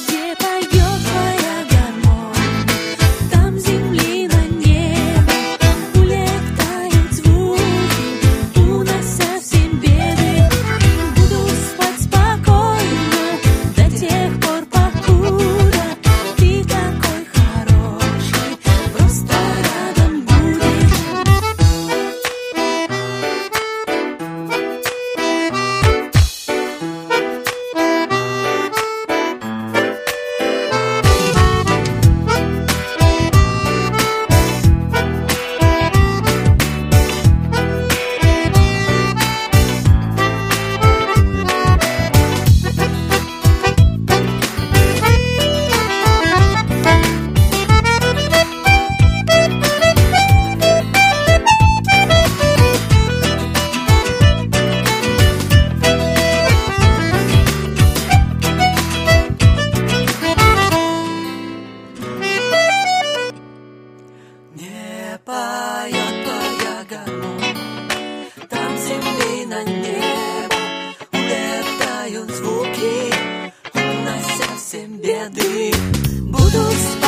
Где поет твоя гармония, там земли на небо улетают звуки, унося все беды. Буду спать спокойно до тех пор, покуда ты такой хороший, просто рядом будешь. Не поет твоя гармония, там земли на небо улетают звуки, унося все беды. Буду спать